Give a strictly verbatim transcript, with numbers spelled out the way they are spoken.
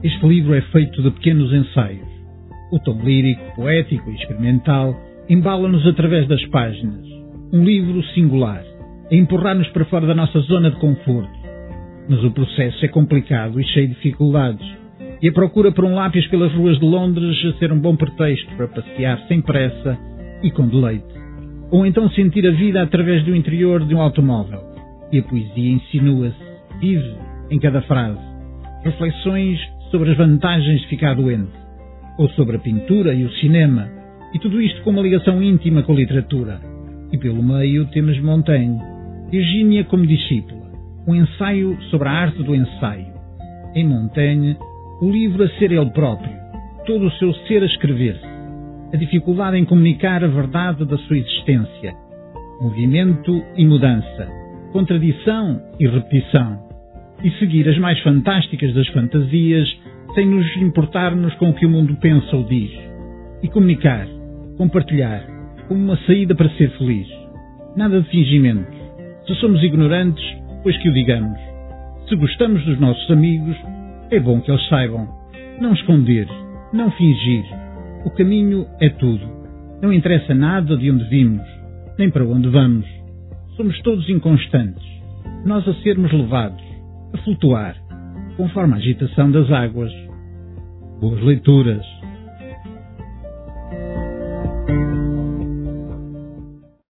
Este livro é feito de pequenos ensaios. O tom lírico, poético e experimental embala-nos através das páginas. Um livro singular, a empurrar-nos para fora da nossa zona de conforto. Mas o processo é complicado e cheio de dificuldades, e a procura por um lápis pelas ruas de Londres a ser um bom pretexto para passear sem pressa e com deleite. Ou então sentir a vida através do interior de um automóvel. E a poesia insinua-se, vive em cada frase. Reflexões sobre as vantagens de ficar doente. Ou sobre a pintura e o cinema. E tudo isto com uma ligação íntima com a literatura. E pelo meio temos Montaigne, Virgínia como discípula. Um ensaio sobre a arte do ensaio. Em Montaigne, o livro a ser ele próprio. Todo o seu ser a escrever-se. A dificuldade em comunicar a verdade da sua existência. Movimento e mudança. Contradição e repetição. E seguir as mais fantásticas das fantasias sem nos importarmos com o que o mundo pensa ou diz. E comunicar, compartilhar, como uma saída para ser feliz. Nada de fingimento. Se somos ignorantes, pois que o digamos. Se gostamos dos nossos amigos, é bom que eles saibam. Não esconder, não fingir. O caminho é tudo. Não interessa nada de onde vimos, nem para onde vamos. Somos todos inconstantes. Nós a sermos levados, a flutuar, conforme a agitação das águas. Boas leituras.